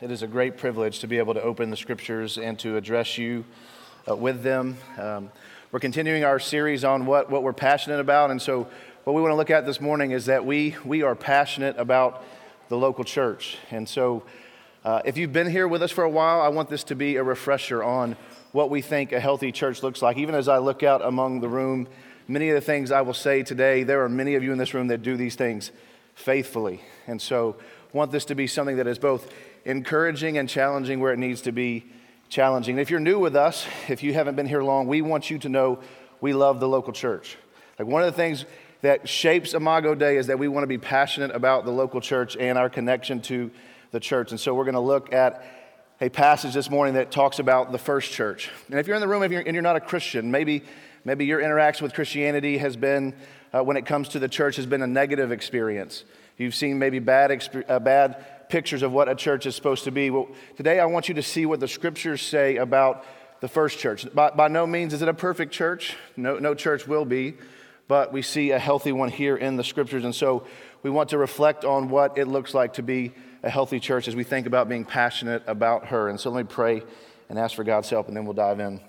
It is a great privilege to be able to open the scriptures and to address you with them. We're continuing our series on what we're passionate about, and so what we want to look at this morning is that we are passionate about the local church. And so if you've been here with us for a while, I want this to be a refresher on what we think a healthy church looks like. Even as I look out among the room, many of the things I will say today, there are many of you in this room that do these things faithfully. And so I want this to be something that is both encouraging and challenging where it needs to be challenging. If you're new with us, if you haven't been here long, we want you to know we love the local church. Like, one of the things that shapes Imago Dei is that we want to be passionate about the local church and our connection to the church. And so we're going to look at a passage this morning that talks about the first church. And if you're in the room and you're not a Christian, maybe your interaction with Christianity has been, when it comes to the church, has been a negative experience. You've seen maybe bad pictures of what a church is supposed to be. Well, today I want you to see what the scriptures say about the first church. By no means is it a perfect church. No church will be, but we see a healthy one here in the scriptures. And so we want to reflect on what it looks like to be a healthy church as we think about being passionate about her. And so let me pray and ask for God's help, and then we'll dive in.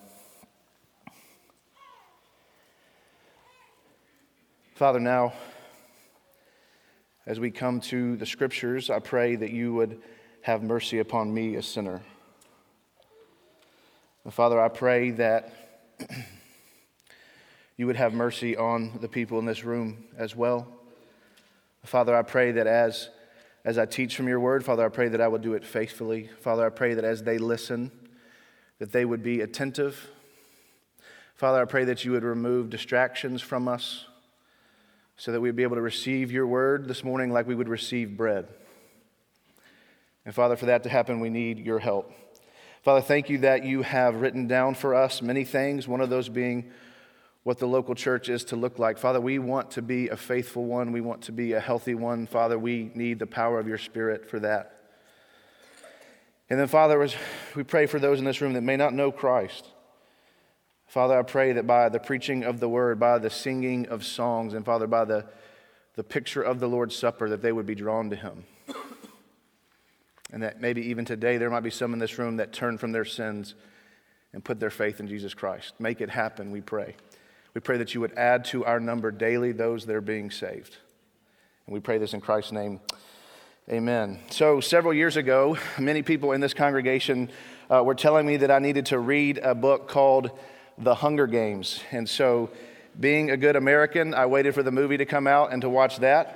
Father, now, as we come to the scriptures, I pray that you would have mercy upon me, a sinner. And Father, I pray that you would have mercy on the people in this room as well. Father, I pray that as I teach from your word, Father, I pray that I will do it faithfully. Father, I pray that as they listen, that they would be attentive. Father, I pray that you would remove distractions from us, so that we'd be able to receive your word this morning like we would receive bread. And Father, for that to happen, we need your help. Father, thank you that you have written down for us many things, one of those being what the local church is to look like. Father, we want to be a faithful one. We want to be a healthy one. Father, we need the power of your Spirit for that. And then, Father, as we pray for those in this room that may not know Christ, Father, I pray that by the preaching of the word, by the singing of songs, and Father, by the picture of the Lord's Supper, that they would be drawn to him. And that maybe even today there might be some in this room that turn from their sins and put their faith in Jesus Christ. Make it happen, we pray. We pray that you would add to our number daily those that are being saved. And we pray this in Christ's name. Amen. So several years ago, many people in this congregation were telling me that I needed to read a book called The Hunger Games. And so, being a good American, I waited for the movie to come out and to watch that.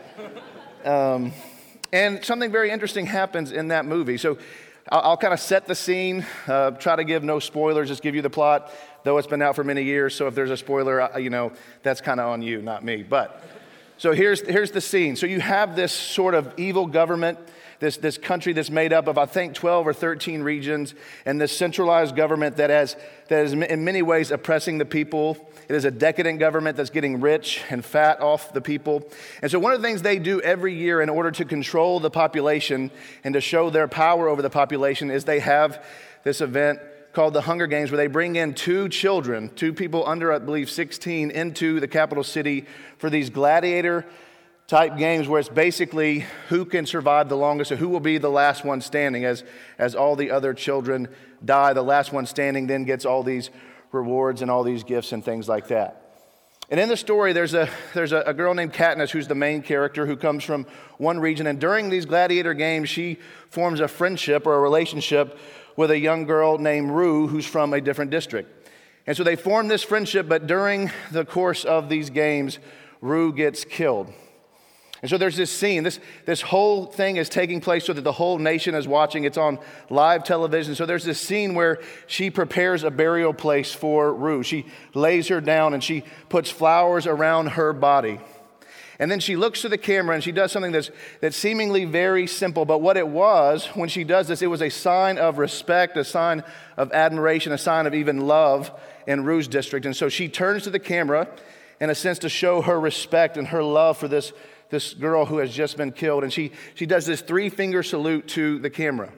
And something very interesting happens in that movie. So I'll kind of set the scene, try to give no spoilers, just give you the plot, though it's been out for many years. So if there's a spoiler, that's kind of on you, not me. But so here's the scene. So you have this sort of evil government, this country that's made up of, I think, 12 or 13 regions, and this centralized government that is in many ways oppressing the people. It is a decadent government that's getting rich and fat off the people. And so one of the things they do every year in order to control the population and to show their power over the population is they have this event called the Hunger Games, where they bring in two people under, I believe, 16, into the capital city for these gladiator type games where it's basically who can survive the longest or who will be the last one standing. As all the other children die, the last one standing then gets all these rewards and all these gifts and things like that. And in the story, there's a girl named Katniss who's the main character, who comes from one region. And during these gladiator games, she forms a friendship or a relationship with a young girl named Rue, who's from a different district. And so they form this friendship, but during the course of these games, Rue gets killed. And so there's this scene, this whole thing is taking place so that the whole nation is watching. It's on live television. So there's this scene where she prepares a burial place for Rue. She lays her down and she puts flowers around her body. And then she looks to the camera and she does something that's seemingly very simple. But what it was, when she does this, it was a sign of respect, a sign of admiration, a sign of even love in Rue's district. And so she turns to the camera in a sense to show her respect and her love for this girl who has just been killed. And she does this 3-finger salute to the camera.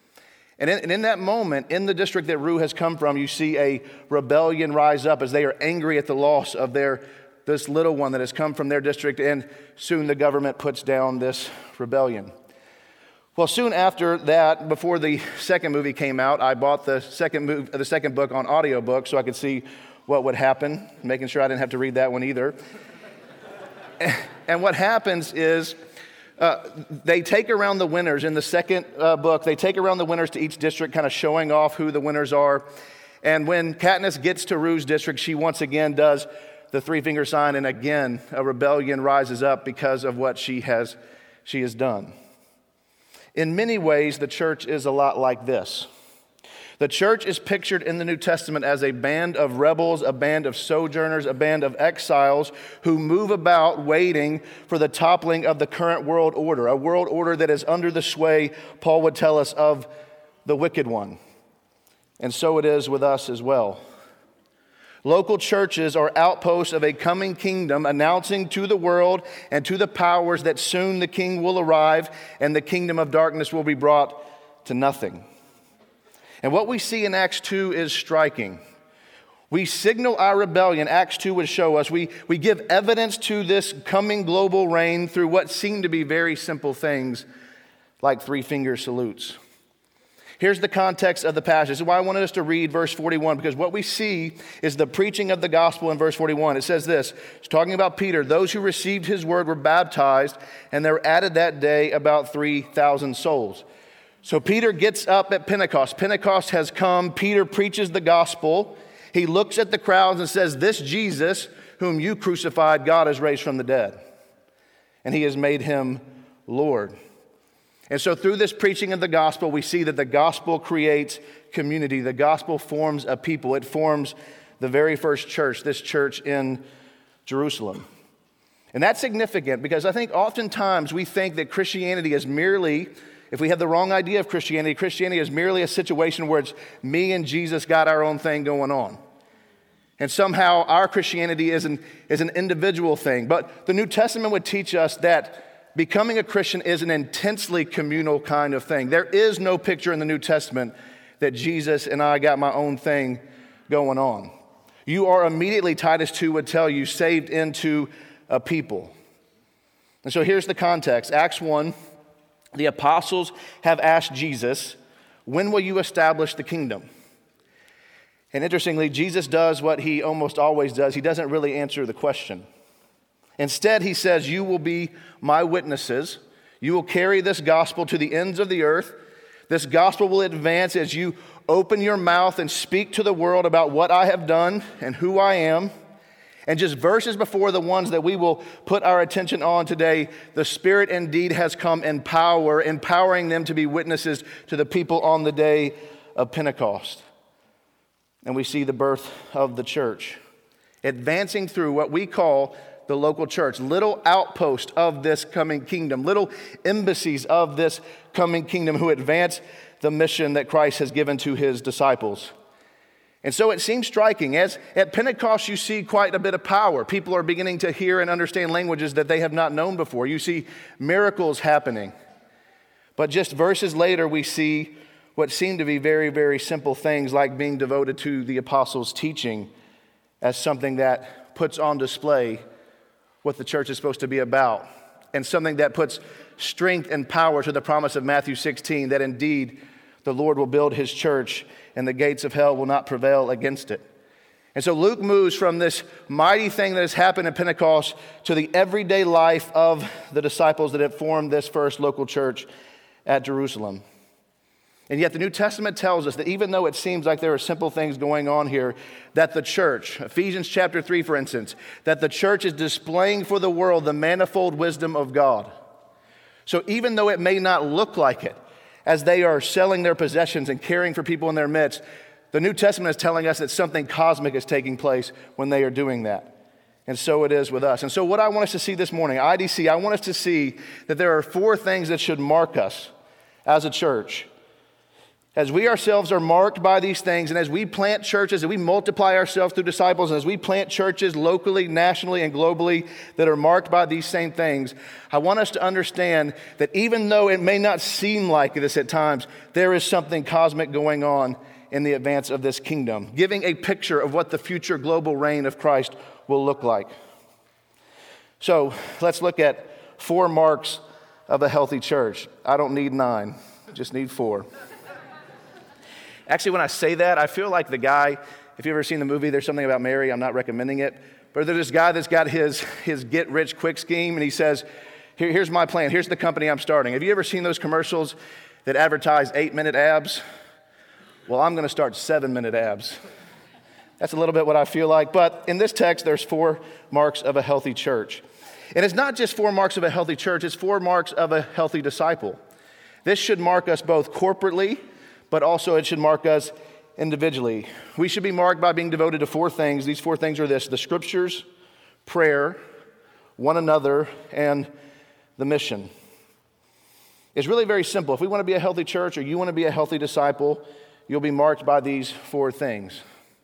And in that moment, in the district that Rue has come from, you see a rebellion rise up as they are angry at the loss of this little one that has come from their district, and soon the government puts down this rebellion. Well, soon after that, before the second movie came out, I bought the second book on audiobook so I could see what would happen, making sure I didn't have to read that one either. And what happens is they take around the winners in the second book. They take around the winners to each district, kind of showing off who the winners are. And when Katniss gets to Rue's district, she once again does the three-finger sign, and again, a rebellion rises up because of what she has done. In many ways, the church is a lot like this. The church is pictured in the New Testament as a band of rebels, a band of sojourners, a band of exiles who move about waiting for the toppling of the current world order, a world order that is under the sway, Paul would tell us, of the wicked one. And so it is with us as well. Local churches are outposts of a coming kingdom, announcing to the world and to the powers that soon the king will arrive and the kingdom of darkness will be brought to nothing. And what we see in Acts 2 is striking. We signal our rebellion, Acts 2 would show us. We give evidence to this coming global reign through what seem to be very simple things like three-finger salutes. Here's the context of the passage. This is why I wanted us to read verse 41, because what we see is the preaching of the gospel in verse 41. It says this, it's talking about Peter. Those who received his word were baptized, and there were added that day about 3,000 souls. So Peter gets up at Pentecost. Pentecost has come. Peter preaches the gospel. He looks at the crowds and says, this Jesus, whom you crucified, God has raised from the dead, and he has made him Lord. And so through this preaching of the gospel, we see that the gospel creates community. The gospel forms a people. It forms the very first church, this church in Jerusalem. And that's significant because I think oftentimes we think that Christianity is merely, if we have the wrong idea of Christianity, Christianity is merely a situation where it's me and Jesus got our own thing going on. And somehow our Christianity is an individual thing. But the New Testament would teach us that becoming a Christian is an intensely communal kind of thing. There is no picture in the New Testament that Jesus and I got my own thing going on. You are immediately, Titus 2 would tell you, saved into a people. And so here's the context. Acts 1, the apostles have asked Jesus, when will you establish the kingdom? And interestingly, Jesus does what he almost always does. He doesn't really answer the question. Instead, he says, you will be my witnesses. You will carry this gospel to the ends of the earth. This gospel will advance as you open your mouth and speak to the world about what I have done and who I am. And just verses before the ones that we will put our attention on today, the Spirit indeed has come in power, empowering them to be witnesses to the people on the day of Pentecost. And we see the birth of the church, advancing through what we call the local church, little outpost of this coming kingdom, little embassies of this coming kingdom who advance the mission that Christ has given to his disciples. And so it seems striking. As at Pentecost, you see quite a bit of power. People are beginning to hear and understand languages that they have not known before. You see miracles happening. But just verses later, we see what seem to be very, very simple things like being devoted to the apostles' teaching as something that puts on display what the church is supposed to be about, and something that puts strength and power to the promise of Matthew 16, that indeed the Lord will build his church and the gates of hell will not prevail against it. And so Luke moves from this mighty thing that has happened at Pentecost to the everyday life of the disciples that have formed this first local church at Jerusalem. And yet the New Testament tells us that even though it seems like there are simple things going on here, that the church, Ephesians chapter 3, for instance, that the church is displaying for the world the manifold wisdom of God. So even though it may not look like it, as they are selling their possessions and caring for people in their midst, the New Testament is telling us that something cosmic is taking place when they are doing that. And so it is with us. And so what I want us to see this morning, IDC, I want us to see that there are 4 things that should mark us as a church. As we ourselves are marked by these things, and as we plant churches, and we multiply ourselves through disciples, and as we plant churches locally, nationally, and globally that are marked by these same things, I want us to understand that even though it may not seem like this at times, there is something cosmic going on in the advance of this kingdom, giving a picture of what the future global reign of Christ will look like. So let's look at 4 marks of a healthy church. I don't need 9, just need 4. Actually, when I say that, I feel like the guy, if you've ever seen the movie There's Something About Mary, I'm not recommending it, but there's this guy that's got his get-rich-quick scheme, and he says, here's my plan, here's the company I'm starting. Have you ever seen those commercials that advertise 8-minute abs? Well, I'm going to start 7-minute abs. That's a little bit what I feel like, but in this text, there's 4 marks of a healthy church. And it's not just 4 marks of a healthy church, it's 4 marks of a healthy disciple. This should mark us both corporately, but also it should mark us individually. We should be marked by being devoted to 4 things. These 4 things are this: the scriptures, prayer, one another, and the mission. It's really very simple. If we want to be a healthy church or you want to be a healthy disciple, you'll be marked by these 4 things.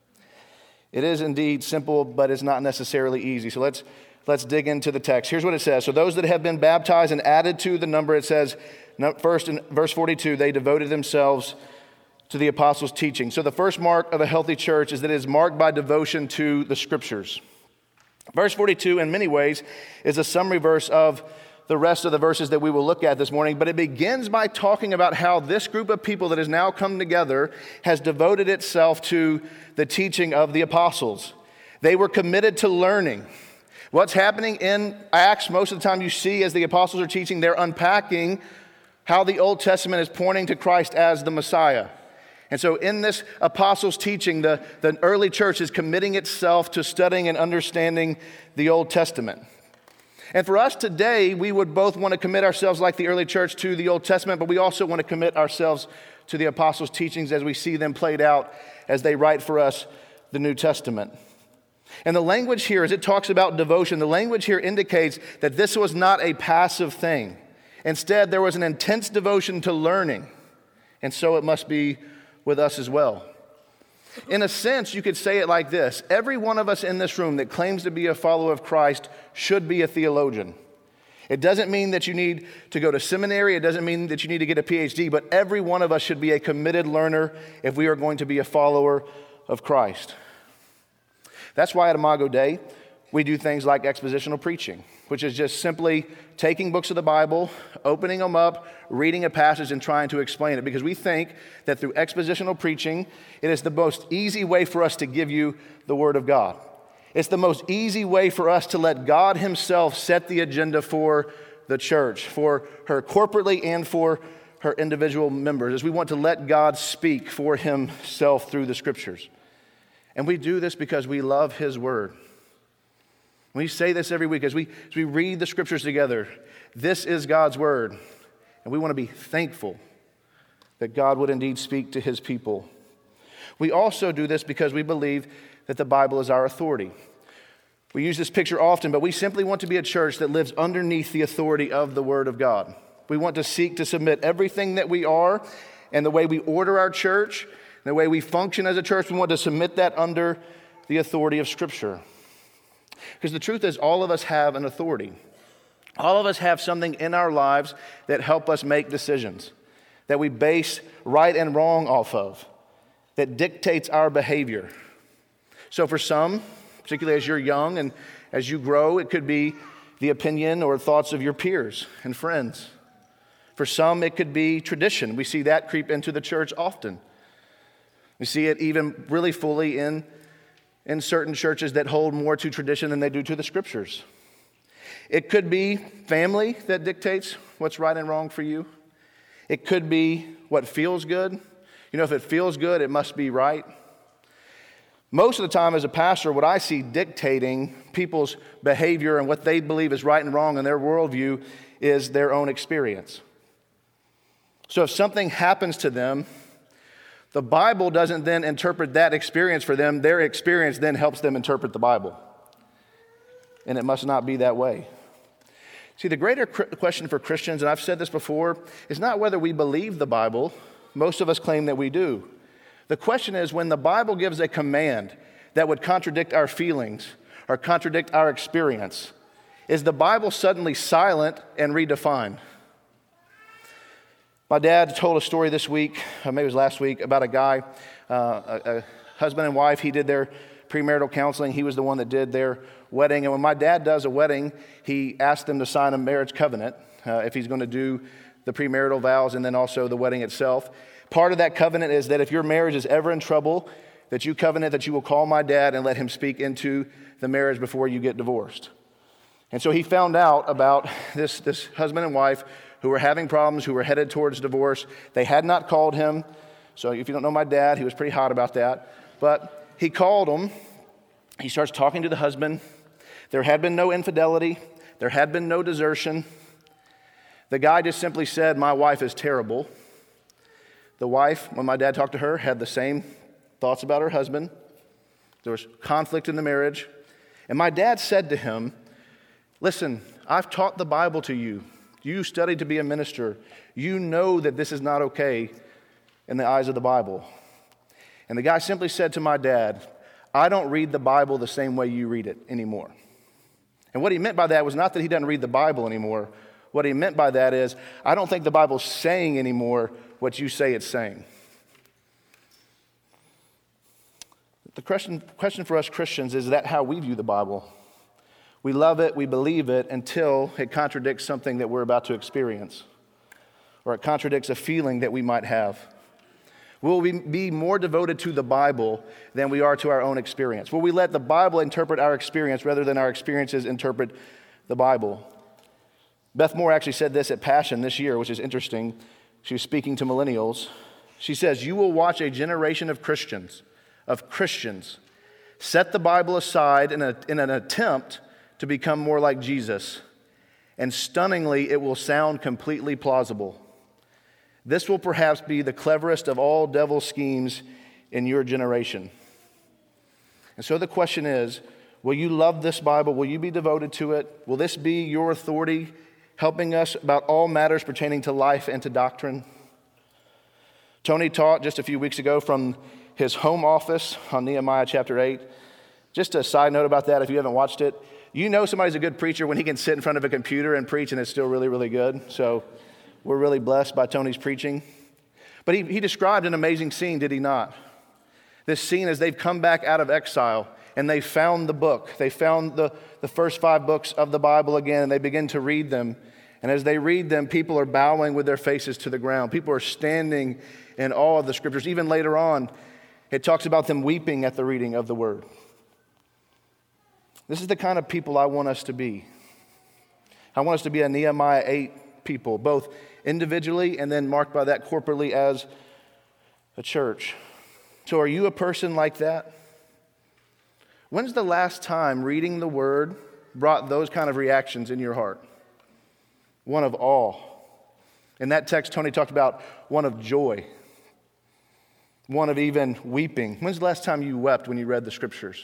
It is indeed simple, but it's not necessarily easy. So let's dig into the text. Here's what it says. So those that have been baptized and added to the number, it says, first in verse 42, they devoted themselves to the apostles' teaching. So the first mark of a healthy church is that it is marked by devotion to the scriptures. Verse 42, in many ways, is a summary verse of the rest of the verses that we will look at this morning, but it begins by talking about how this group of people that has now come together has devoted itself to the teaching of the apostles. They were committed to learning. What's happening in Acts, most of the time you see as the apostles are teaching, they're unpacking how the Old Testament is pointing to Christ as the Messiah. And so in this apostles' teaching, the early church is committing itself to studying and understanding the Old Testament. And for us today, we would both want to commit ourselves like the early church to the Old Testament, but we also want to commit ourselves to the apostles' teachings as we see them played out as they write for us the New Testament. And the language here, as it talks about devotion, the language here indicates that this was not a passive thing. Instead, there was an intense devotion to learning, and so it must be with us as well. In a sense, you could say it like this: every one of us in this room that claims to be a follower of Christ should be a theologian. It doesn't mean that you need to go to seminary, it doesn't mean that you need to get a PhD, but every one of us should be a committed learner if we are going to be a follower of Christ. That's why at Imago Dei, we do things like expositional preaching, which is just simply taking books of the Bible, opening them up, reading a passage, and trying to explain it. Because we think that through expositional preaching, it is the most easy way for us to give you the Word of God. It's the most easy way for us to let God Himself set the agenda for the church, for her corporately and for her individual members, as we want to let God speak for Himself through the Scriptures. And we do this because we love His Word. We say this every week as we read the Scriptures together. This is God's Word, and we want to be thankful that God would indeed speak to His people. We also do this because we believe that the Bible is our authority. We use this picture often, but we simply want to be a church that lives underneath the authority of the Word of God. We want to seek to submit everything that we are and the way we order our church, and the way we function as a church, we want to submit that under the authority of Scripture. Because the truth is, all of us have an authority. All of us have something in our lives that help us make decisions, that we base right and wrong off of, that dictates our behavior. So for some, particularly as you're young and as you grow, it could be the opinion or thoughts of your peers and friends. For some, it could be tradition. We see that creep into the church often. We see it even really fully in certain churches that hold more to tradition than they do to the Scriptures. It could be family that dictates what's right and wrong for you. It could be what feels good. You know, if it feels good, it must be right. Most of the time as a pastor, what I see dictating people's behavior and what they believe is right and wrong in their worldview is their own experience. So if something happens to them, the Bible doesn't then interpret that experience for them. Their experience then helps them interpret the Bible. And it must not be that way. See, the greater question for Christians, and I've said this before, is not whether we believe the Bible. Most of us claim that we do. The question is, when the Bible gives a command that would contradict our feelings or contradict our experience, is the Bible suddenly silent and redefined? My dad told a story this week, maybe it was last week, about a guy, a husband and wife. He did their premarital counseling. He was the one that did their wedding. And when my dad does a wedding, he asked them to sign a marriage covenant. if he's going to do the premarital vows and then also the wedding itself. Part of that covenant is that if your marriage is ever in trouble, that you covenant that you will call my dad and let him speak into the marriage before you get divorced. And so he found out about this husband and wife who were having problems, who were headed towards divorce. They had not called him. So if you don't know my dad, he was pretty hot about that. But he called him. He starts talking to the husband. There had been no infidelity. There had been no desertion. The guy just simply said, my wife is terrible. The wife, when my dad talked to her, had the same thoughts about her husband. There was conflict in the marriage. And my dad said to him, listen, I've taught the Bible to you. You studied to be a minister. You know that this is not okay in the eyes of the Bible. And the guy simply said to my dad, I don't read the Bible the same way you read it anymore. And what he meant by that was not that he doesn't read the Bible anymore. What he meant by that is, I don't think the Bible's saying anymore what you say it's saying. The question for us Christians is that how we view the Bible? We love it, we believe it until it contradicts something that we're about to experience, or it contradicts a feeling that we might have. Will we be more devoted to the Bible than we are to our own experience? Will we let the Bible interpret our experience rather than our experiences interpret the Bible? Beth Moore actually said this at Passion this year, which is interesting. She was speaking to millennials. She says, you will watch a generation of Christians set the Bible aside in an attempt to become more like Jesus. And stunningly, it will sound completely plausible. This will perhaps be the cleverest of all devil's schemes in your generation. And so the question is, will you love this Bible? Will you be devoted to it? Will this be your authority, helping us about all matters pertaining to life and to doctrine? Tony taught just a few weeks ago from his home office on Nehemiah chapter 8. Just a side note about that, if you haven't watched it, you know somebody's a good preacher when he can sit in front of a computer and preach and it's still really, really good. So we're really blessed by Tony's preaching. But he described an amazing scene, did he not? This scene as they've come back out of exile and they found the book. They found the first 5 books of the Bible again, and they begin to read them. And as they read them, people are bowing with their faces to the ground. People are standing in awe of the scriptures. Even later on, it talks about them weeping at the reading of the word. This is the kind of people I want us to be. I want us to be a Nehemiah 8 people, both individually and then marked by that corporately as a church. So are you a person like that? When's the last time reading the word brought those kind of reactions in your heart? One of awe. In that text, Tony talked about one of joy, one of even weeping. When's the last time you wept when you read the scriptures?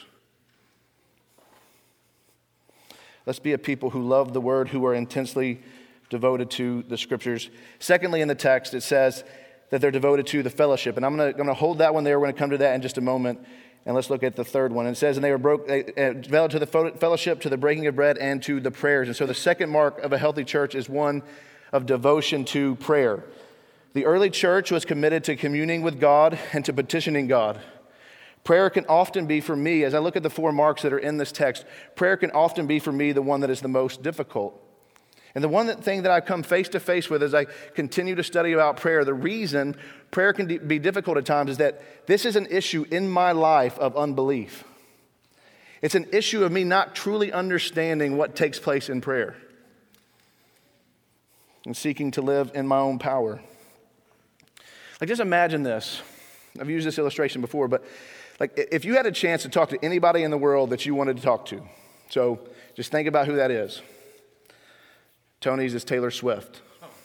Let's be a people who love the word, who are intensely devoted to the scriptures. Secondly, in the text, it says that they're devoted to the fellowship. And I'm going to hold that one there. We're going to come to that in just a moment. And let's look at the third one. It says, and they were devoted to the fellowship, to the breaking of bread, and to the prayers. And so the second mark of a healthy church is one of devotion to prayer. The early church was committed to communing with God and to petitioning God. Prayer can often be for me, as I look at the 4 marks that are in this text, prayer can often be for me the one that is the most difficult. And the one thing that I've come face to face with as I continue to study about prayer, the reason prayer can be difficult at times is that this is an issue in my life of unbelief. It's an issue of me not truly understanding what takes place in prayer and seeking to live in my own power. Like, just imagine this. I've used this illustration before, but like if you had a chance to talk to anybody in the world that you wanted to talk to, so just think about who that is. Tony's is Taylor Swift.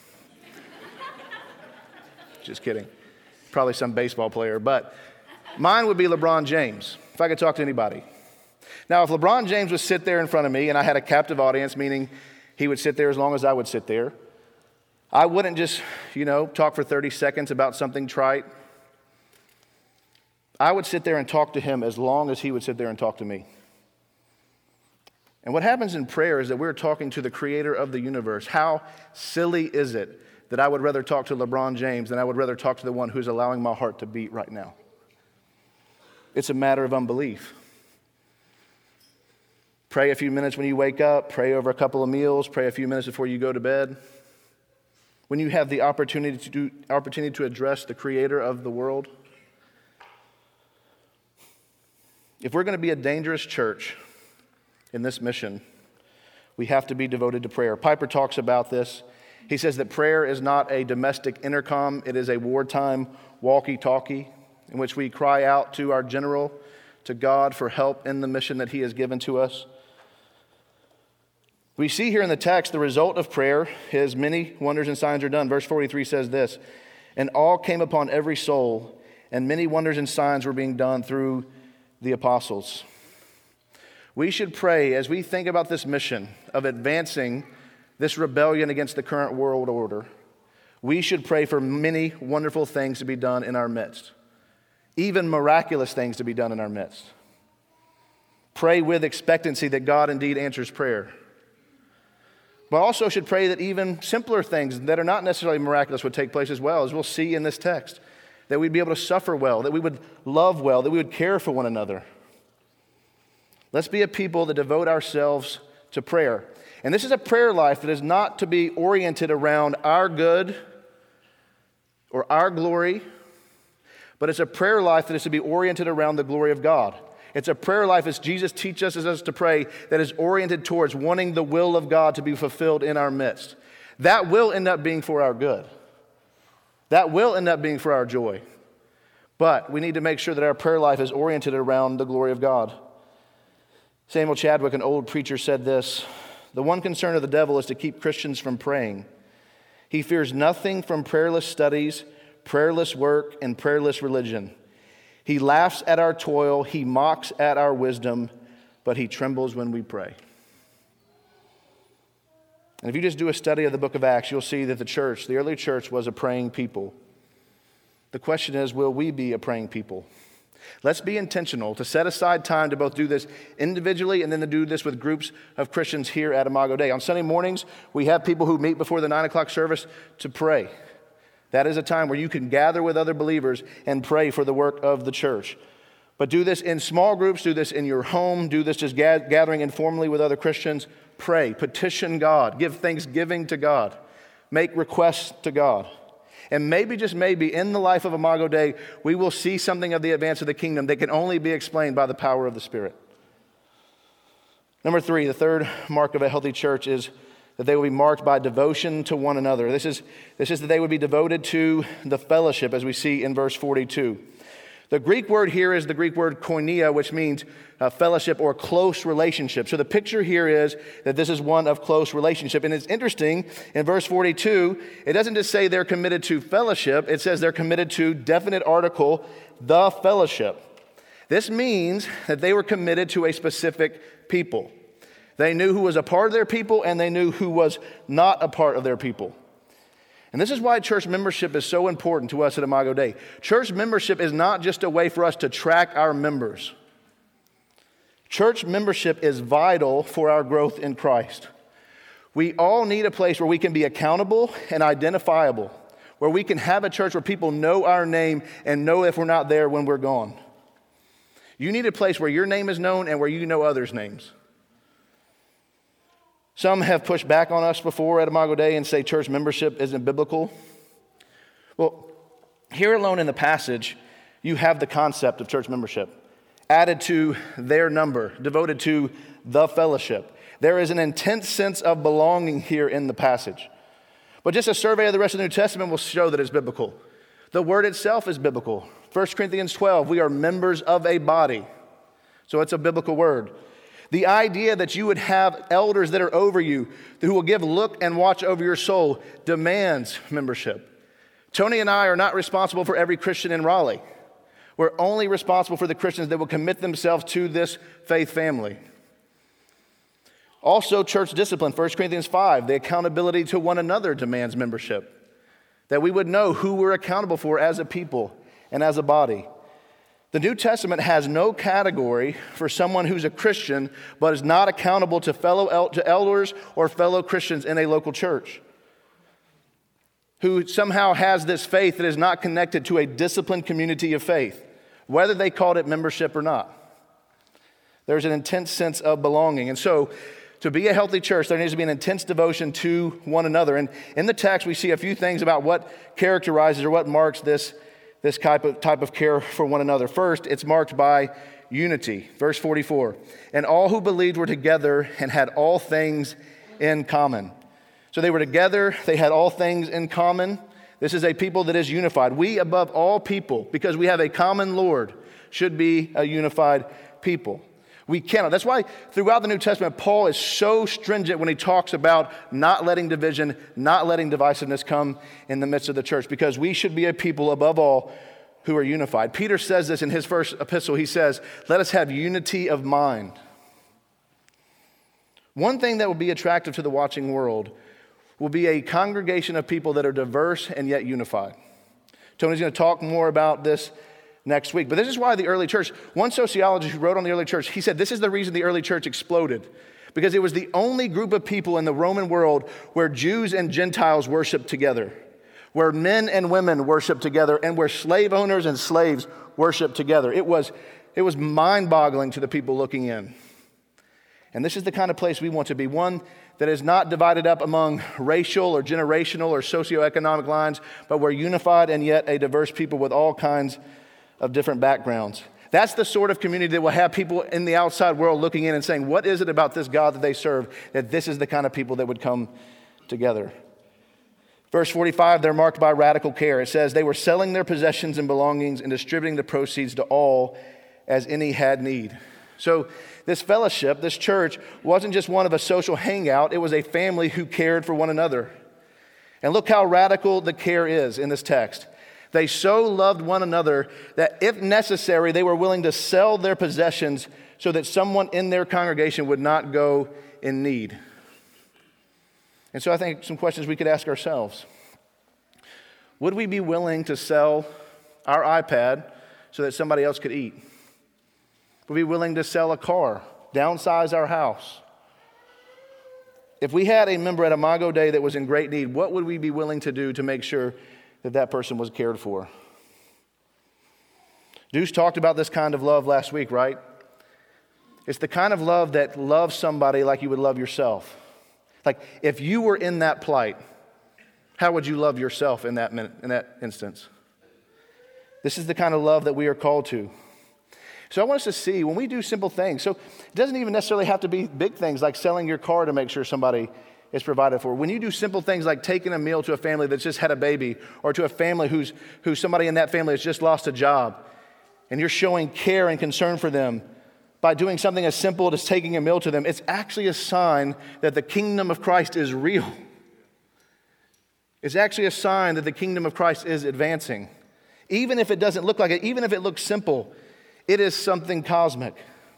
Just kidding. Probably some baseball player, but mine would be LeBron James, if I could talk to anybody. Now, if LeBron James would sit there in front of me and I had a captive audience, meaning he would sit there as long as I would sit there, I wouldn't just, talk for 30 seconds about something trite. I would sit there and talk to him as long as he would sit there and talk to me. And what happens in prayer is that we're talking to the creator of the universe. How silly is it that I would rather talk to LeBron James than I would rather talk to the one who's allowing my heart to beat right now? It's a matter of unbelief. Pray a few minutes when you wake up. Pray over a couple of meals. Pray a few minutes before you go to bed. when you have the opportunity to address the creator of the world? If we're going to be a dangerous church in this mission, we have to be devoted to prayer. Piper talks about this. He says that prayer is not a domestic intercom, it is a wartime walkie-talkie in which we cry out to our general, to God for help in the mission that he has given to us. We see here in the text the result of prayer is many wonders and signs are done. Verse 43 says this, "And awe came upon every soul, and many wonders and signs were being done through the apostles." We should pray as we think about this mission of advancing this rebellion against the current world order. We should pray for many wonderful things to be done in our midst, even miraculous things to be done in our midst. Pray with expectancy that God indeed answers prayer. But also should pray that even simpler things that are not necessarily miraculous would take place as well, as we'll see in this text. That we'd be able to suffer well, that we would love well, that we would care for one another. Let's be a people that devote ourselves to prayer. And this is a prayer life that is not to be oriented around our good or our glory, but it's a prayer life that is to be oriented around the glory of God. It's a prayer life, as Jesus teaches us to pray, that is oriented towards wanting the will of God to be fulfilled in our midst. That will end up being for our good. That will end up being for our joy. But we need to make sure that our prayer life is oriented around the glory of God. Samuel Chadwick, an old preacher, said this, "The one concern of the devil is to keep Christians from praying. He fears nothing from prayerless studies, prayerless work, and prayerless religion. He laughs at our toil, he mocks at our wisdom, but he trembles when we pray." And if you just do a study of the book of Acts, you'll see that the early church, was a praying people. The question is, will we be a praying people? Let's be intentional to set aside time to both do this individually and then to do this with groups of Christians here at Imago Dei. On Sunday mornings, we have people who meet before the 9 o'clock service to pray. That is a time where you can gather with other believers and pray for the work of the church. But do this in small groups, do this in your home, do this just gathering informally with other Christians. Pray, petition God, give thanksgiving to God, make requests to God. And maybe, just maybe, in the life of Imago Dei, we will see something of the advance of the kingdom that can only be explained by the power of the Spirit. Number 3, the third mark of a healthy church is that they will be marked by devotion to one another. This is that they would be devoted to the fellowship, as we see in verse 42. The Greek word here is the Greek word koinonia, which means fellowship or close relationship. So the picture here is that this is one of close relationship. And it's interesting, in verse 42, it doesn't just say they're committed to fellowship, it says they're committed to definite article, the fellowship. This means that they were committed to a specific people. They knew who was a part of their people and they knew who was not a part of their people. And this is why church membership is so important to us at Imago Dei. Church membership is not just a way for us to track our members. Church membership is vital for our growth in Christ. We all need a place where we can be accountable and identifiable, where we can have a church where people know our name and know if we're not there when we're gone. You need a place where your name is known and where you know others' names. Some have pushed back on us before at Imago Dei and say church membership isn't biblical. Well, here alone in the passage, you have the concept of church membership added to their number, devoted to the fellowship. There is an intense sense of belonging here in the passage. But just a survey of the rest of the New Testament will show that it's biblical. The word itself is biblical. 1 Corinthians 12, we are members of a body. So it's a biblical word. The idea that you would have elders that are over you who will give look and watch over your soul demands membership. Tony and I are not responsible for every Christian in Raleigh. We're only responsible for the Christians that will commit themselves to this faith family. Also, church discipline, 1 Corinthians 5, the accountability to one another demands membership. That we would know who we're accountable for as a people and as a body. The New Testament has no category for someone who's a Christian but is not accountable to to elders or fellow Christians in a local church, who somehow has this faith that is not connected to a disciplined community of faith, whether they called it membership or not. There's an intense sense of belonging. And so to be a healthy church, there needs to be an intense devotion to one another. And in the text, we see a few things about what characterizes or what marks this type of care for one another. First, it's marked by unity. Verse 44, and all who believed were together and had all things in common. So they were together, they had all things in common. This is a people that is unified. We, above all people, because we have a common Lord, should be a unified people. We cannot. That's why throughout the New Testament, Paul is so stringent when he talks about not letting division, not letting divisiveness come in the midst of the church, because we should be a people above all who are unified. Peter says this in his first epistle. He says, let us have unity of mind. One thing that will be attractive to the watching world will be a congregation of people that are diverse and yet unified. Tony's going to talk more about this next week. But this is why the early church, one sociologist who wrote on the early church, he said this is the reason the early church exploded. Because it was the only group of people in the Roman world where Jews and Gentiles worshiped together, where men and women worshiped together, and where slave owners and slaves worshiped together. It was mind-boggling to the people looking in. And this is the kind of place we want to be, one that is not divided up among racial or generational or socioeconomic lines, but we're unified and yet a diverse people with all kinds of different backgrounds. That's the sort of community that will have people in the outside world looking in and saying, what is it about this God that they serve, that this is the kind of people that would come together? Verse 45, they're marked by radical care. It says, they were selling their possessions and belongings and distributing the proceeds to all as any had need. So this fellowship, this church, wasn't just one of a social hangout. It was a family who cared for one another. And look how radical the care is in this text. They so loved one another that if necessary, they were willing to sell their possessions so that someone in their congregation would not go in need. And so I think some questions we could ask ourselves. Would we be willing to sell our iPad so that somebody else could eat? Would we be willing to sell a car, downsize our house? If we had a member at Imago Dei that was in great need, what would we be willing to do to make sure that that person was cared for? Deuce talked about this kind of love last week, right? It's the kind of love that loves somebody like you would love yourself. Like if you were in that plight, how would you love yourself in that instance? This is the kind of love that we are called to. So I want us to see when we do simple things. So it doesn't even necessarily have to be big things like selling your car to make sure somebody is provided for. When you do simple things like taking a meal to a family that's just had a baby, or to a family who's somebody in that family has just lost a job, and you're showing care and concern for them by doing something as simple as taking a meal to them, it's actually a sign that the kingdom of Christ is real. It's actually a sign that the kingdom of Christ is advancing. Even if it doesn't look like it, even if it looks simple, it is something cosmic.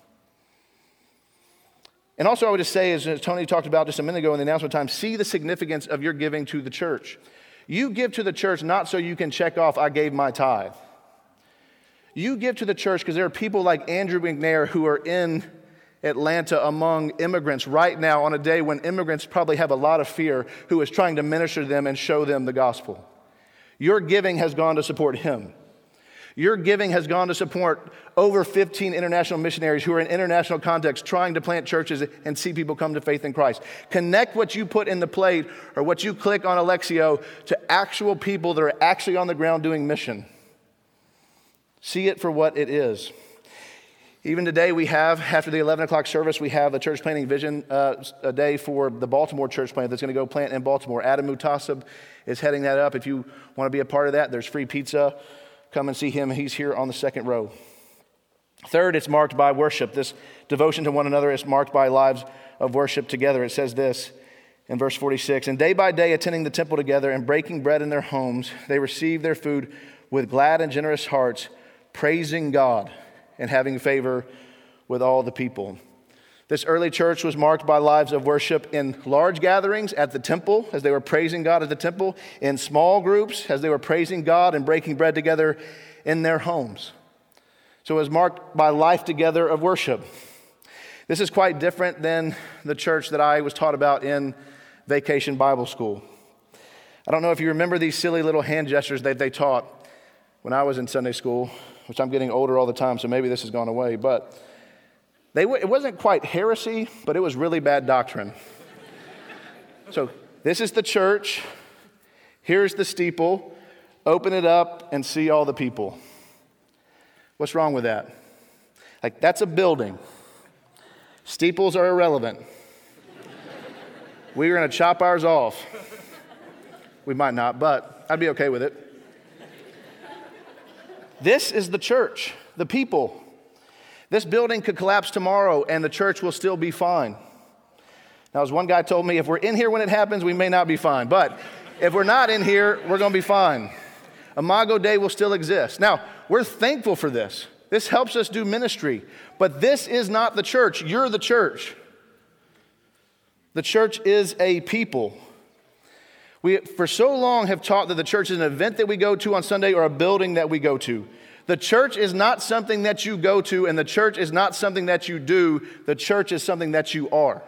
And also I would just say, as Tony talked about just a minute ago in the announcement time, see the significance of your giving to the church. You give to the church not so you can check off, I gave my tithe. You give to the church because there are people like Andrew McNair who are in Atlanta among immigrants right now on a day when immigrants probably have a lot of fear, who is trying to minister to them and show them the gospel. Your giving has gone to support him. Your giving has gone to support over 15 international missionaries who are in international contexts trying to plant churches and see people come to faith in Christ. Connect what you put in the plate or what you click on Alexio to actual people that are actually on the ground doing mission. See it for what it is. Even today we have, after the 11 o'clock service, we have a church planting vision a day for the Baltimore church plant that's going to go plant in Baltimore. Adam Mutasib is heading that up. If you want to be a part of that, there's free pizza. Come and see him. He's here on the second row. Third, it's marked by worship. This devotion to one another is marked by lives of worship together. It says this in verse 46, and day by day attending the temple together and breaking bread in their homes, they received their food with glad and generous hearts, praising God and having favor with all the people. This early church was marked by lives of worship in large gatherings at the temple as they were praising God at the temple, in small groups as they were praising God and breaking bread together in their homes. So it was marked by life together of worship. This is quite different than the church that I was taught about in Vacation Bible School. I don't know if you remember these silly little hand gestures that they taught when I was in Sunday school, which I'm getting older all the time, so maybe this has gone away, but It wasn't quite heresy, but it was really bad doctrine. So this is the church. Here's the steeple. Open it up and see all the people. What's wrong with that? Like, that's a building. Steeples are irrelevant. We're going to chop ours off. We might not, but I'd be okay with it. This is the church, the people. This building could collapse tomorrow and the church will still be fine. Now, as one guy told me, if we're in here when it happens, we may not be fine. But if we're not in here, we're going to be fine. Imago Dei will still exist. Now, we're thankful for this. This helps us do ministry. But this is not the church. You're the church. The church is a people. We, for so long, have taught that the church is an event that we go to on Sunday or a building that we go to. The church is not something that you go to, and the church is not something that you do. The church is something that you are.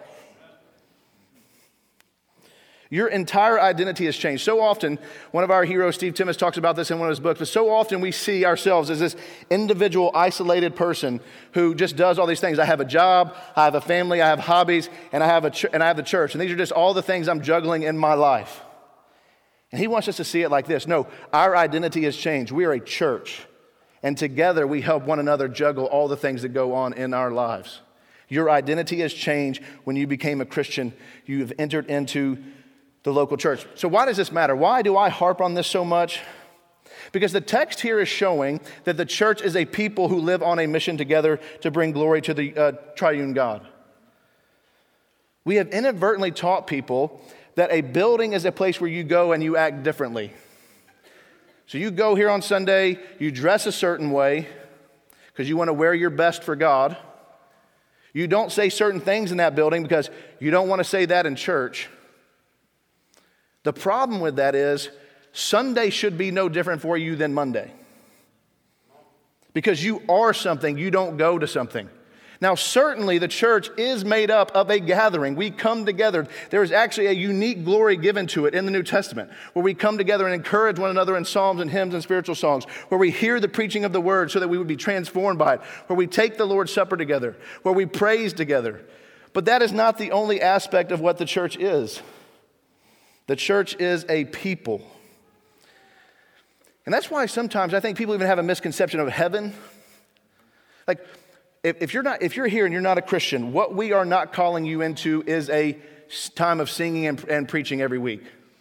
Your entire identity has changed. So often, one of our heroes, Steve Timmis, talks about this in one of his books, but so often we see ourselves as this individual, isolated person who just does all these things. I have a job, I have a family, I have hobbies, and I have the church. And these are just all the things I'm juggling in my life. And he wants us to see it like this. No, our identity has changed. We are a church. And together we help one another juggle all the things that go on in our lives. Your identity has changed when you became a Christian. You've entered into the local church. So why does this matter? Why do I harp on this so much? Because the text here is showing that the church is a people who live on a mission together to bring glory to the triune God. We have inadvertently taught people that a building is a place where you go and you act differently. So you go here on Sunday, you dress a certain way because you want to wear your best for God. You don't say certain things in that building because you don't want to say that in church. The problem with that is Sunday should be no different for you than Monday. Because you are something, you don't go to something. Now, certainly the church is made up of a gathering. We come together. There is actually a unique glory given to it in the New Testament, where we come together and encourage one another in psalms and hymns and spiritual songs, where we hear the preaching of the word so that we would be transformed by it, where we take the Lord's Supper together, where we praise together. But that is not the only aspect of what the church is. The church is a people. And that's why sometimes I think people even have a misconception of heaven. Like, if you're here and you're not a Christian, what we are not calling you into is a time of singing and preaching every week.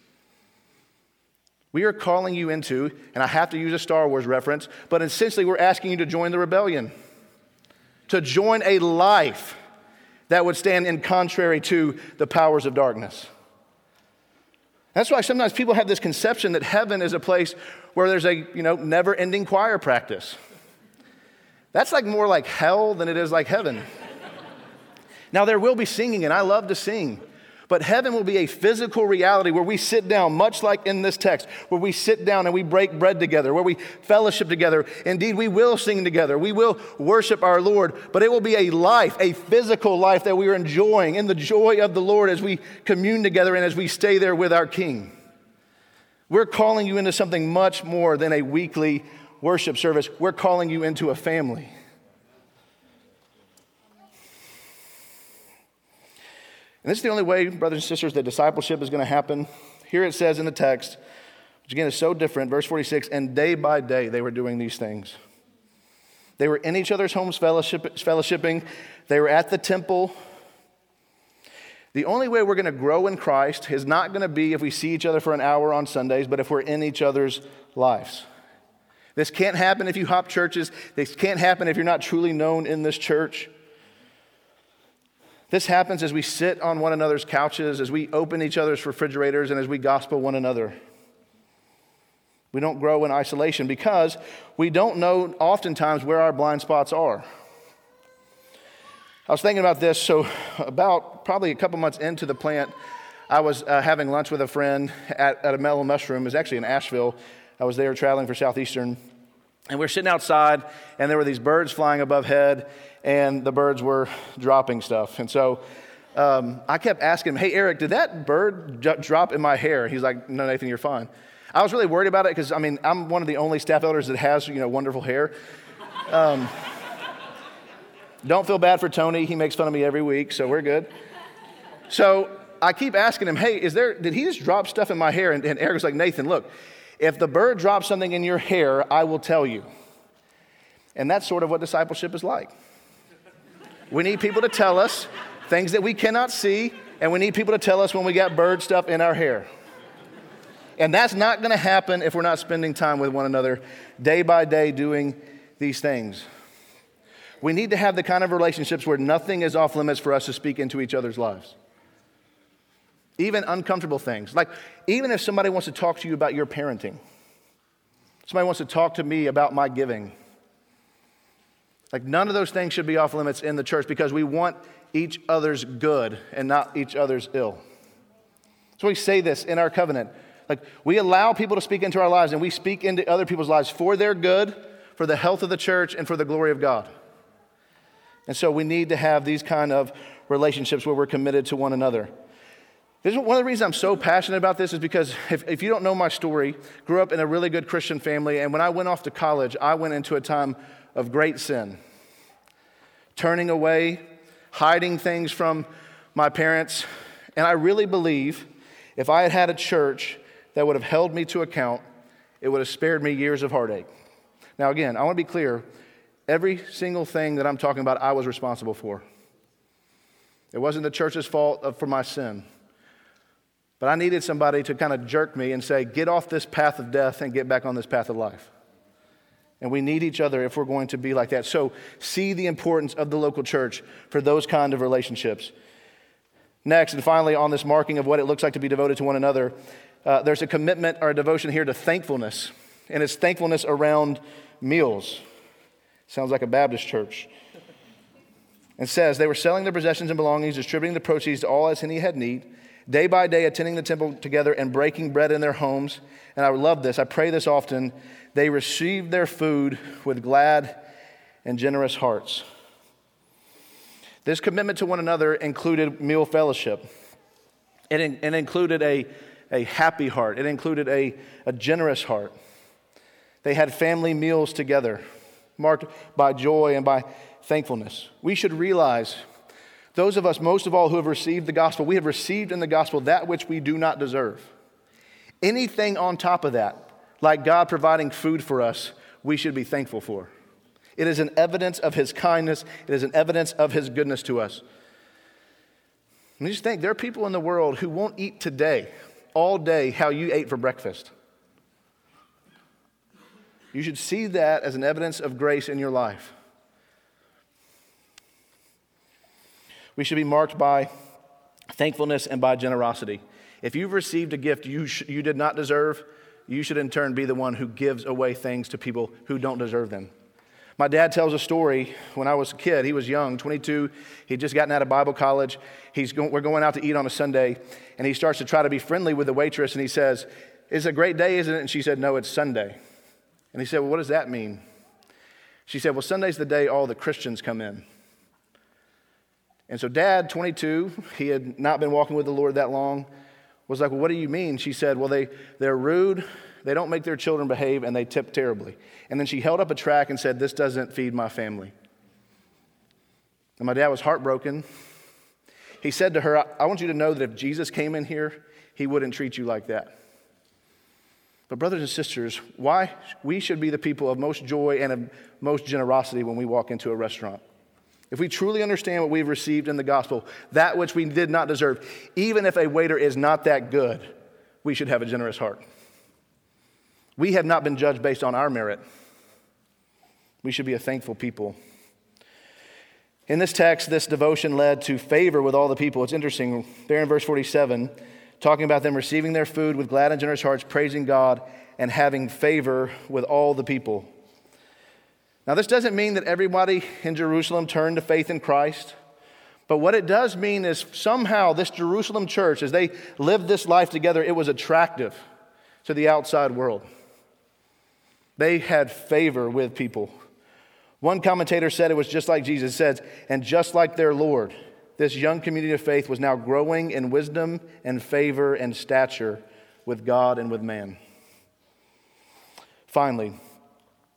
We are calling you into, and I have to use a Star Wars reference, but essentially we're asking you to join the rebellion, to join a life that would stand in contrary to the powers of darkness. That's why sometimes people have this conception that heaven is a place where there's a, never-ending choir practice. That's more like hell than it is like heaven. Now, there will be singing, and I love to sing. But heaven will be a physical reality where we sit down, much like in this text, where we sit down and we break bread together, where we fellowship together. Indeed, we will sing together. We will worship our Lord. But it will be a life, a physical life that we are enjoying in the joy of the Lord as we commune together and as we stay there with our King. We're calling you into something much more than a weekly worship service. We're calling you into a family. And this is the only way, brothers and sisters, that discipleship is going to happen. Here it says in the text, which again is so different, verse 46, and day by day they were doing these things. They were in each other's homes fellowshipping. They were at the temple. The only way we're going to grow in Christ is not going to be if we see each other for an hour on Sundays, but if we're in each other's lives. This can't happen if you hop churches. This can't happen if you're not truly known in this church. This happens as we sit on one another's couches, as we open each other's refrigerators, and as we gospel one another. We don't grow in isolation because we don't know oftentimes where our blind spots are. I was thinking about this, so about probably a couple months into the plant, I was having lunch with a friend at a Mellow Mushroom. It was actually in Asheville. I was there traveling for Southeastern. And we were sitting outside, and there were these birds flying above head, and the birds were dropping stuff. And so I kept asking him, hey, Eric, did that bird drop in my hair? He's like, no, Nathan, you're fine. I was really worried about it because, I'm one of the only staff elders that has, wonderful hair. Don't feel bad for Tony. He makes fun of me every week, so we're good. So I keep asking him, hey, did he just drop stuff in my hair? And Eric was like, Nathan, look, if the bird drops something in your hair, I will tell you. And that's sort of what discipleship is like. We need people to tell us things that we cannot see, and we need people to tell us when we got bird stuff in our hair. And that's not going to happen if we're not spending time with one another day by day doing these things. We need to have the kind of relationships where nothing is off limits for us to speak into each other's lives. Even uncomfortable things. Like, even if somebody wants to talk to you about your parenting, somebody wants to talk to me about my giving, like, none of those things should be off limits in the church because we want each other's good and not each other's ill. So we say this in our covenant. Like, we allow people to speak into our lives, and we speak into other people's lives for their good, for the health of the church, and for the glory of God. And so we need to have these kind of relationships where we're committed to one another. One of the reasons I'm so passionate about this is because if you don't know my story, grew up in a really good Christian family, and when I went off to college, I went into a time of great sin. Turning away, hiding things from my parents, and I really believe if I had had a church that would have held me to account, it would have spared me years of heartache. Now again, I want to be clear, every single thing that I'm talking about, I was responsible for. It wasn't the church's fault for my sin. But I needed somebody to kind of jerk me and say, get off this path of death and get back on this path of life. And we need each other if we're going to be like that. So see the importance of the local church for those kind of relationships. Next, and finally, on this marking of what it looks like to be devoted to one another, there's a commitment or a devotion here to thankfulness. And it's thankfulness around meals. Sounds like a Baptist church. It says, they were selling their possessions and belongings, distributing the proceeds to all as any had need, day by day attending the temple together and breaking bread in their homes. And I love this. I pray this often. They received their food with glad and generous hearts. This commitment to one another included meal fellowship. It included a happy heart. It included a generous heart. They had family meals together, marked by joy and by thankfulness. We should realize, those of us, most of all, who have received the gospel, we have received in the gospel that which we do not deserve. Anything on top of that, like God providing food for us, we should be thankful for. It is an evidence of His kindness. It is an evidence of His goodness to us. And just think, there are people in the world who won't eat today, all day, how you ate for breakfast. You should see that as an evidence of grace in your life. We should be marked by thankfulness and by generosity. If you've received a gift you did not deserve, you should in turn be the one who gives away things to people who don't deserve them. My dad tells a story when I was a kid. He was young, 22. He'd just gotten out of Bible college. We're going out to eat on a Sunday, and he starts to try to be friendly with the waitress, and he says, "It's a great day, isn't it?" And she said, "No, it's Sunday." And he said, "Well, what does that mean?" She said, "Well, Sunday's the day all the Christians come in." And so Dad, 22, he had not been walking with the Lord that long, was like, "Well, what do you mean?" She said, "Well, they're rude, they don't make their children behave, and they tip terribly." And then she held up a tract and said, "This doesn't feed my family." And my dad was heartbroken. He said to her, I want you to know that if Jesus came in here, He wouldn't treat you like that." But brothers and sisters, why we should be the people of most joy and of most generosity when we walk into a restaurant. If we truly understand what we've received in the gospel, that which we did not deserve, even if a waiter is not that good, we should have a generous heart. We have not been judged based on our merit. We should be a thankful people. In this text, this devotion led to favor with all the people. It's interesting, there in verse 47, talking about them receiving their food with glad and generous hearts, praising God, and having favor with all the people. Now, this doesn't mean that everybody in Jerusalem turned to faith in Christ, but what it does mean is somehow this Jerusalem church, as they lived this life together, it was attractive to the outside world. They had favor with people. One commentator said it was just like Jesus says, and just like their Lord, this young community of faith was now growing in wisdom and favor and stature with God and with man. Finally,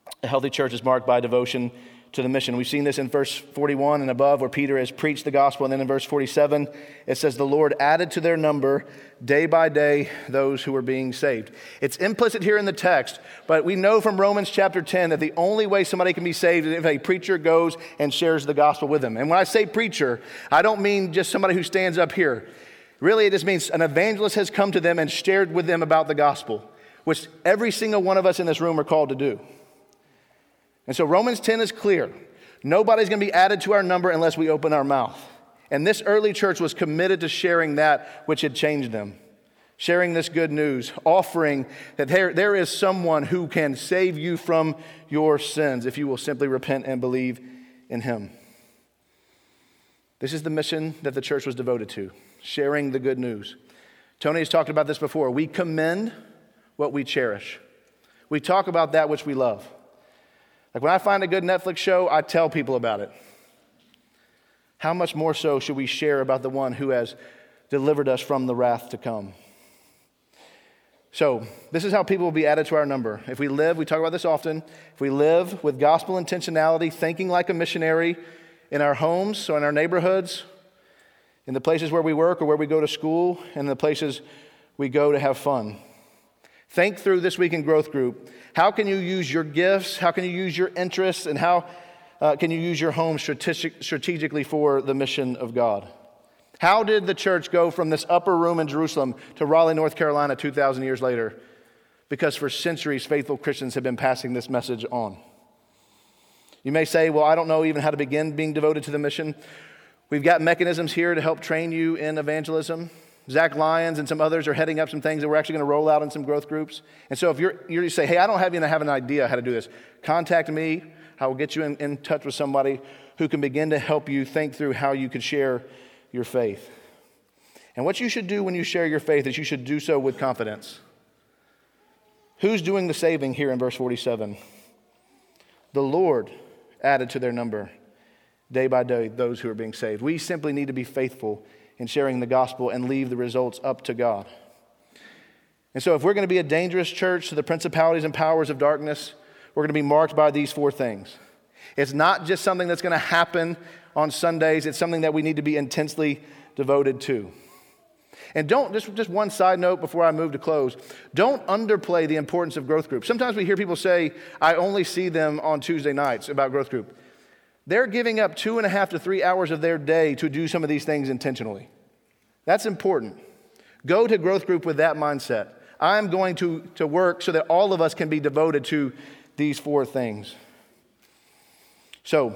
A healthy church is marked by devotion to the mission. We've seen this in verse 41 and above, where Peter has preached the gospel. And then in verse 47, it says, the Lord added to their number day by day those who were being saved. It's implicit here in the text, but we know from Romans chapter 10 that the only way somebody can be saved is if a preacher goes and shares the gospel with them. And when I say preacher, I don't mean just somebody who stands up here. Really, it just means an evangelist has come to them and shared with them about the gospel, which every single one of us in this room are called to do. And so Romans 10 is clear. Nobody's going to be added to our number unless we open our mouth. And this early church was committed to sharing that which had changed them, sharing this good news, offering that there is someone who can save you from your sins if you will simply repent and believe in him. This is the mission that the church was devoted to, sharing the good news. Tony has talked about this before. We commend what we cherish. We talk about that which we love. Like when I find a good Netflix show, I tell people about it. How much more so should we share about the one who has delivered us from the wrath to come? So this is how people will be added to our number. If we live, we talk about this often, if we live with gospel intentionality, thinking like a missionary in our homes, so in our neighborhoods, in the places where we work or where we go to school, and the places we go to have fun. Think through this week in Growth Group. How can you use your gifts? How can you use your interests? And how can you use your home strategically for the mission of God? How did the church go from this upper room in Jerusalem to Raleigh, North Carolina 2,000 years later? Because for centuries, faithful Christians have been passing this message on. You may say, well, I don't know even how to begin being devoted to the mission. We've got mechanisms here to help train you in evangelism. Zach Lyons and some others are heading up some things that we're actually going to roll out in some growth groups. And so if you say, hey, I don't even have an idea how to do this, contact me. I will get you in touch with somebody who can begin to help you think through how you could share your faith. And what you should do when you share your faith is you should do so with confidence. Who's doing the saving here in verse 47? The Lord added to their number day by day those who are being saved. We simply need to be faithful in sharing the gospel and leave the results up to God. And so if we're going to be a dangerous church to the principalities and powers of darkness, we're going to be marked by these four things. It's not just something that's going to happen on Sundays. It's something that we need to be intensely devoted to. And don't, just one side note before I move to close, don't underplay the importance of growth group. Sometimes we hear people say, I only see them on Tuesday nights about growth group. They're giving up 2.5 to 3 hours of their day to do some of these things intentionally. That's important. Go to growth group with that mindset. I'm going to work so that all of us can be devoted to these four things. So,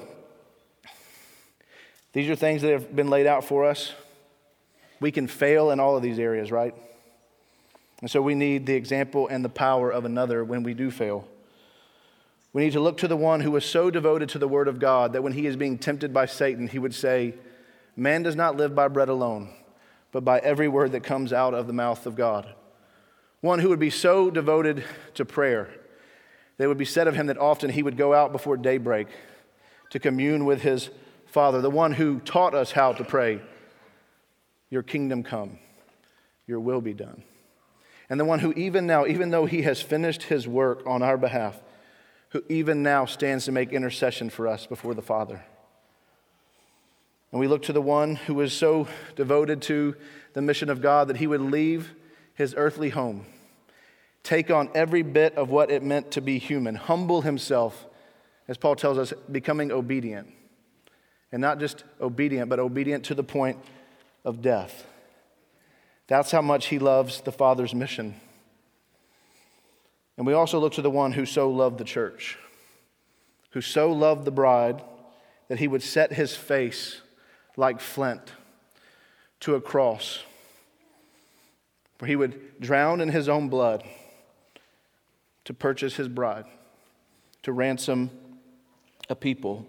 these are things that have been laid out for us. We can fail in all of these areas, right? And so we need the example and the power of another when we do fail. We need to look to the one who was so devoted to the Word of God that when he is being tempted by Satan, he would say, man does not live by bread alone, but by every word that comes out of the mouth of God. One who would be so devoted to prayer, that it would be said of him that often he would go out before daybreak to commune with his Father, the one who taught us how to pray, your kingdom come, your will be done. And the one who even now, even though he has finished his work on our behalf, who even now stands to make intercession for us before the Father. And we look to the one who was so devoted to the mission of God that he would leave his earthly home, take on every bit of what it meant to be human, humble himself, as Paul tells us, becoming obedient. And not just obedient, but obedient to the point of death. That's how much he loves the Father's mission. And we also look to the one who so loved the church, who so loved the bride that he would set his face like flint to a cross, where he would drown in his own blood to purchase his bride, to ransom a people.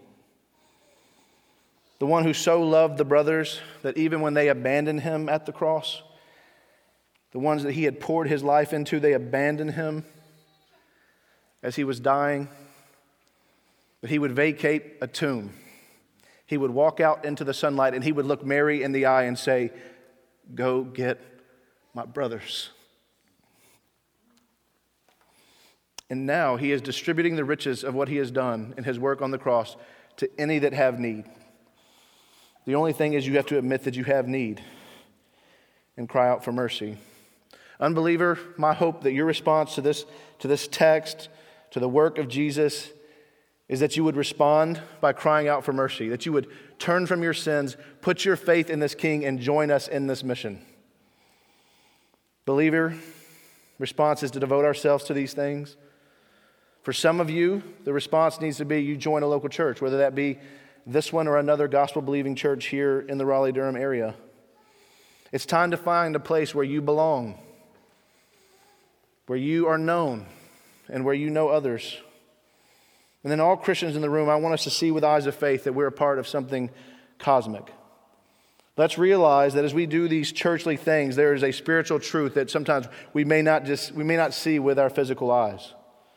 The one who so loved the brothers that even when they abandoned him at the cross, the ones that he had poured his life into, they abandoned him as he was dying. But he would vacate a tomb. He would walk out into the sunlight and he would look Mary in the eye and say, go get my brothers. And now he is distributing the riches of what he has done in his work on the cross to any that have need. The only thing is you have to admit that you have need and cry out for mercy. Unbeliever, my hope that your response to this text, to the work of Jesus, is that you would respond by crying out for mercy, that you would turn from your sins, put your faith in this King, and join us in this mission. Believer, response is to devote ourselves to these things. For some of you, the response needs to be you join a local church, whether that be this one or another gospel-believing church here in the Raleigh-Durham area. It's time to find a place where you belong, where you are known, and where you know others. And then all Christians in the room, I want us to see with eyes of faith that we're a part of something cosmic. Let's realize that as we do these churchly things, there is a spiritual truth that sometimes we may not see with our physical eyes.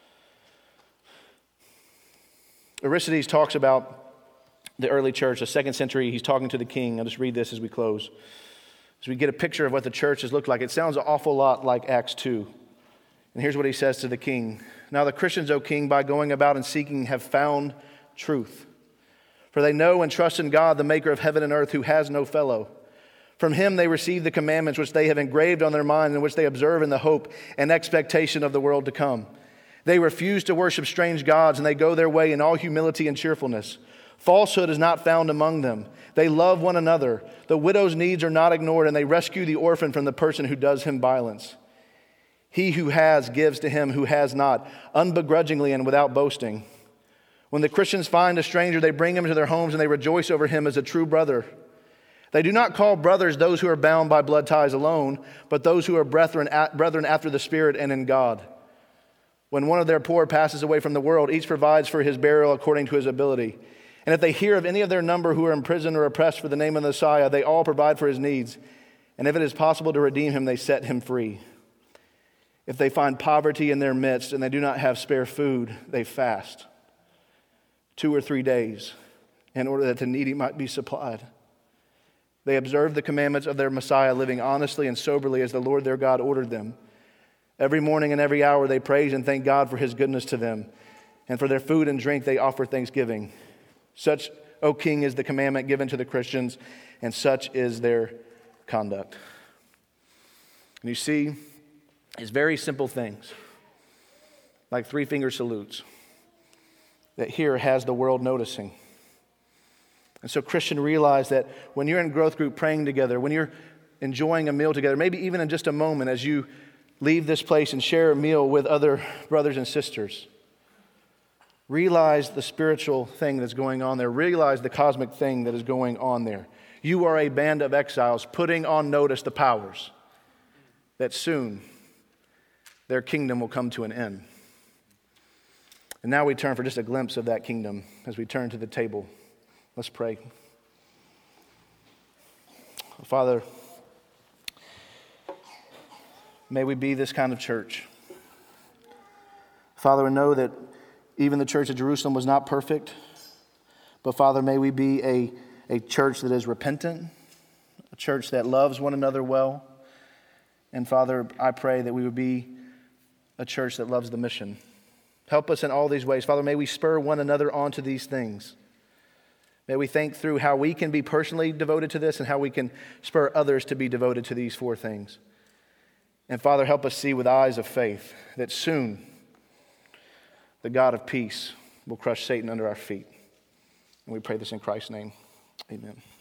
Aristides talks about the early church, the 2nd century. He's talking to the king. I'll just read this as we close. As we get a picture of what the church has looked like, it sounds an awful lot like Acts 2. And here's what he says to the king. Now the Christians, O king, by going about and seeking, have found truth. For they know and trust in God, the maker of heaven and earth, who has no fellow. From him they receive the commandments which they have engraved on their mind and which they observe in the hope and expectation of the world to come. They refuse to worship strange gods, and they go their way in all humility and cheerfulness. Falsehood is not found among them. They love one another. The widow's needs are not ignored, and they rescue the orphan from the person who does him violence. He who has gives to him who has not, unbegrudgingly and without boasting. When the Christians find a stranger, they bring him to their homes, and they rejoice over him as a true brother. They do not call brothers those who are bound by blood ties alone, but those who are brethren after the Spirit and in God. When one of their poor passes away from the world, each provides for his burial according to his ability. And if they hear of any of their number who are in prison or oppressed for the name of the Messiah, they all provide for his needs. And if it is possible to redeem him, they set him free. If they find poverty in their midst and they do not have spare food, they fast 2 or 3 days in order that the needy might be supplied. They observe the commandments of their Messiah, living honestly and soberly as the Lord their God ordered them. Every morning and every hour they praise and thank God for his goodness to them. And for their food and drink they offer thanksgiving. Such, O King, is the commandment given to the Christians, and such is their conduct. And you see, it's very simple things, like 3-finger salutes, that here has the world noticing. And so, Christian, realize that when you're in growth group praying together, when you're enjoying a meal together, maybe even in just a moment as you leave this place and share a meal with other brothers and sisters, realize the spiritual thing that's going on there. Realize the cosmic thing that is going on there. You are a band of exiles putting on notice the powers that soon their kingdom will come to an end. And now we turn for just a glimpse of that kingdom as we turn to the table. Let's pray. Father, may we be this kind of church. Father, we know that even the church at Jerusalem was not perfect, but Father, may we be a church that is repentant, a church that loves one another well. And Father, I pray that we would be a church that loves the mission. Help us in all these ways. Father, may we spur one another onto these things. May we think through how we can be personally devoted to this and how we can spur others to be devoted to these 4 things. And Father, help us see with eyes of faith that soon the God of peace will crush Satan under our feet. And we pray this in Christ's name. Amen.